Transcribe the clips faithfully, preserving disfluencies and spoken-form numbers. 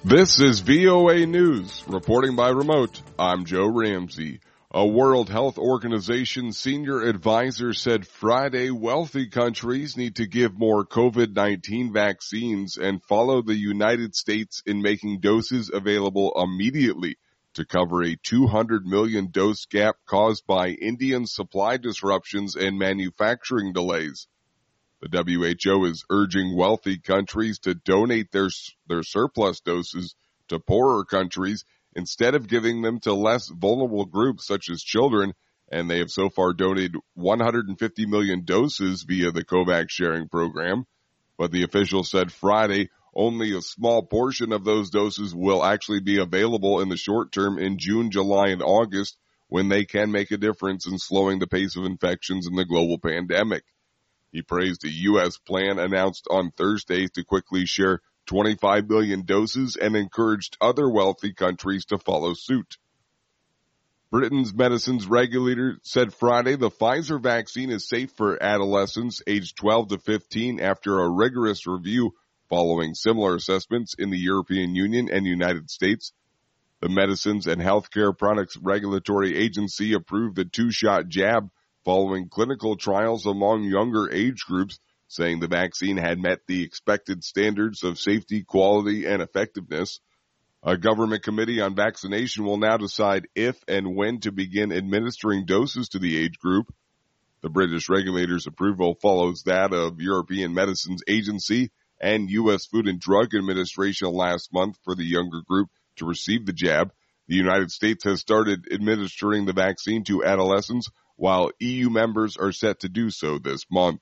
This is V O A News. Reporting by remote, I'm Joe Ramsey. A World Health Organization senior advisor said Friday wealthy countries need to give more COVID nineteen vaccines and follow the United States in making doses available immediately to cover a two hundred million dose gap caused by Indian supply disruptions and manufacturing delays. The W H O is urging wealthy countries to donate their their surplus doses to poorer countries instead of giving them to less vulnerable groups such as children, and they have so far donated one hundred fifty million doses via the COVAX sharing program. But the official said Friday only a small portion of those doses will actually be available in the short term in June, July, and August, when they can make a difference in slowing the pace of infections in the global pandemic. He praised a U S plan announced on Thursday to quickly share twenty-five million doses and encouraged other wealthy countries to follow suit. Britain's medicines regulator said Friday the Pfizer vaccine is safe for adolescents aged twelve to fifteen after a rigorous review following similar assessments in the European Union and United States. The Medicines and Healthcare Products Regulatory Agency approved the two-shot jab following clinical trials among younger age groups, saying the vaccine had met the expected standards of safety, quality, and effectiveness. A government committee on vaccination will now decide if and when to begin administering doses to the age group. The British regulator's approval follows that of European Medicines Agency and U S Food and Drug Administration last month for the younger group to receive the jab. The United States has started administering the vaccine to adolescents, while E U members are set to do so this month.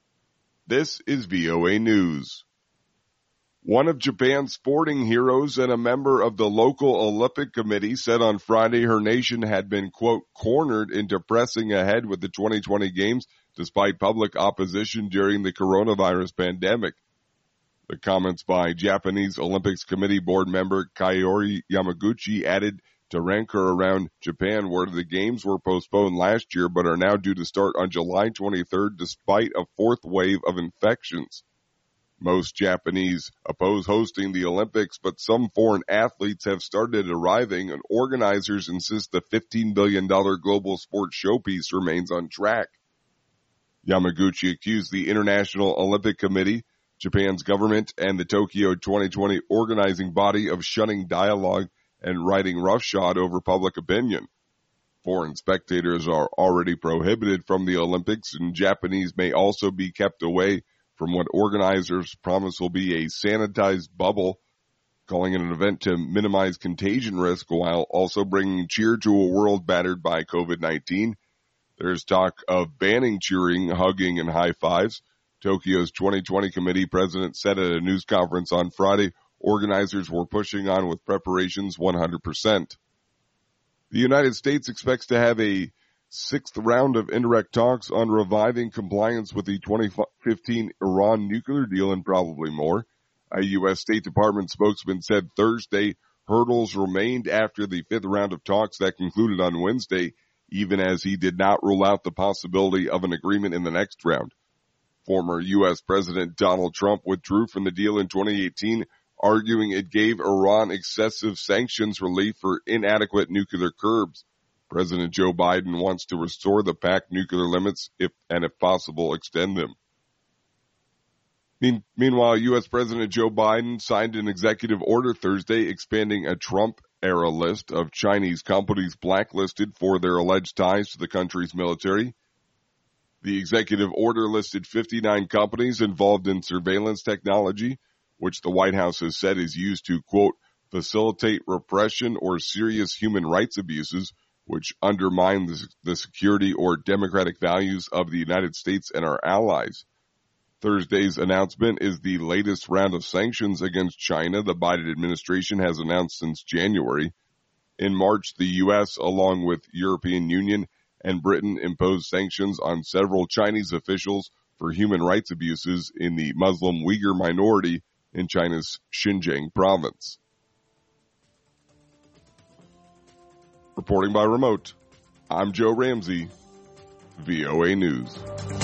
This is V O A News. One of Japan's sporting heroes and a member of the local Olympic Committee said on Friday her nation had been, quote, cornered into pressing ahead with the twenty twenty Games despite public opposition during the coronavirus pandemic. The comments by Japanese Olympics Committee board member Kaori Yamaguchi added to rancor around Japan, where the games were postponed last year but are now due to start on July twenty-third despite a fourth wave of infections. Most Japanese oppose hosting the Olympics, but some foreign athletes have started arriving, and organizers insist the fifteen billion dollars global sports showpiece remains on track. Yamaguchi accused the International Olympic Committee, Japan's government, and the Tokyo twenty twenty organizing body of shunning dialogue and riding roughshod over public opinion. Foreign spectators are already prohibited from the Olympics, and Japanese may also be kept away from what organizers promise will be a sanitized bubble, calling it an event to minimize contagion risk while also bringing cheer to a world battered by COVID nineteen. There's talk of banning cheering, hugging, and high fives. Tokyo's twenty twenty committee president said at a news conference on Friday organizers were pushing on with preparations one hundred percent. The United States expects to have a sixth round of indirect talks on reviving compliance with the twenty fifteen Iran nuclear deal and probably more. A U S State Department spokesman said Thursday hurdles remained after the fifth round of talks that concluded on Wednesday, even as he did not rule out the possibility of an agreement in the next round. Former U S President Donald Trump withdrew from the deal in twenty eighteen, arguing it gave Iran excessive sanctions relief for inadequate nuclear curbs. President Joe Biden wants to restore the pact nuclear limits if, and if possible, extend them. Mean, meanwhile, U S President Joe Biden signed an executive order Thursday expanding a Trump-era list of Chinese companies blacklisted for their alleged ties to the country's military. The executive order listed fifty-nine companies involved in surveillance technology, which the White House has said is used to, quote, facilitate repression or serious human rights abuses, which undermine the, the security or democratic values of the United States and our allies. Thursday's announcement is the latest round of sanctions against China the Biden administration has announced since January. In March, the U S, along with European Union and Britain, imposed sanctions on several Chinese officials for human rights abuses in the Muslim Uyghur minority in China's Xinjiang province. Reporting by remote, I'm Joe Ramsey, V O A News.